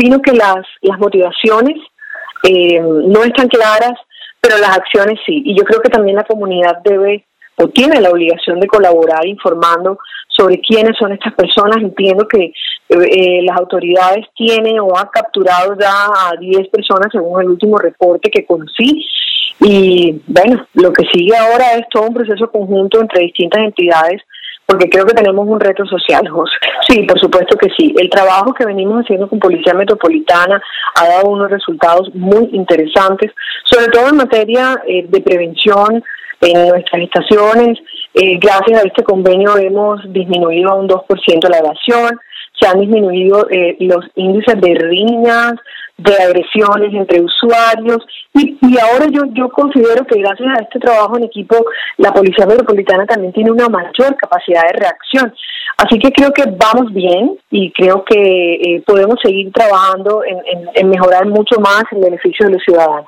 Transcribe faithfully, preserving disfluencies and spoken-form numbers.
opino que las, las motivaciones eh, no están claras, pero las acciones sí. Y yo creo que también la comunidad debe o tiene la obligación de colaborar informando sobre quiénes son estas personas. Entiendo que eh, las autoridades tienen o han capturado ya a diez personas según el último reporte que conocí. Y bueno, lo que sigue ahora es todo un proceso conjunto entre distintas entidades, porque creo que tenemos un reto social, José. Sí, por supuesto que sí. El trabajo que venimos haciendo con Policía Metropolitana ha dado unos resultados muy interesantes, sobre todo en materia eh, de prevención en nuestras estaciones. Eh, gracias a este convenio hemos disminuido a un dos por ciento la evasión, se han disminuido eh, los índices de riñas, de agresiones entre usuarios, y, y ahora yo, yo considero que gracias a este trabajo en equipo, la Policía Metropolitana también tiene una mayor capacidad de reacción. Así que creo que vamos bien y creo que eh, podemos seguir trabajando en, en, en mejorar mucho más el beneficio de los ciudadanos.